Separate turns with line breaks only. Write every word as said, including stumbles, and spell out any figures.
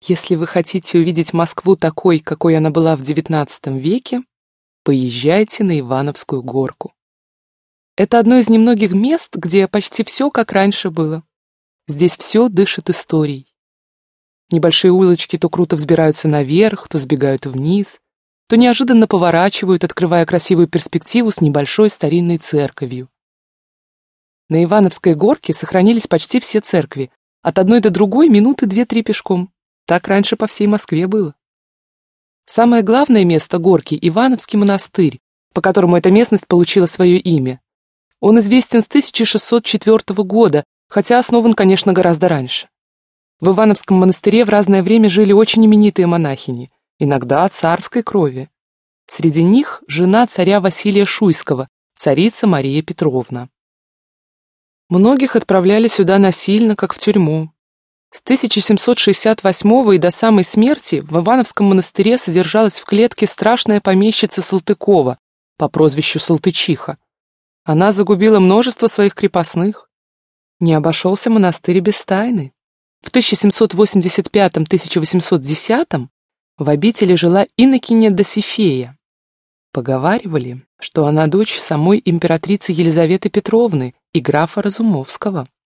Если вы хотите увидеть Москву такой, какой она была в девятнадцатом веке, поезжайте на Ивановскую горку. Это одно из немногих мест, где почти все как раньше было. Здесь все дышит историей. Небольшие улочки то круто взбираются наверх, то сбегают вниз, то неожиданно поворачивают, открывая красивую перспективу с небольшой старинной церковью. На Ивановской горке сохранились почти все церкви, от одной до другой минуты две-три пешком. Так раньше по всей Москве было. Самое главное место горки — Ивановский монастырь, по которому эта местность получила свое имя. Он известен с тысяча шестьсот четвёртого года, хотя основан, конечно, гораздо раньше. В Ивановском монастыре в разное время жили очень именитые монахини, иногда царской крови. Среди них жена царя Василия Шуйского, царица Мария Петровна. Многих отправляли сюда насильно, как в тюрьму. С тысяча семьсот шестьдесят восьмого и до самой смерти в Ивановском монастыре содержалась в клетке страшная помещица Салтыкова по прозвищу Салтычиха. Она загубила множество своих крепостных. Не обошелся монастырь без тайны. В тысяча семьсот восемьдесят пятом — тысяча восемьсот десятом в обители жила инокиня Досифея. Поговаривали, что она дочь самой императрицы Елизаветы Петровны и графа Разумовского.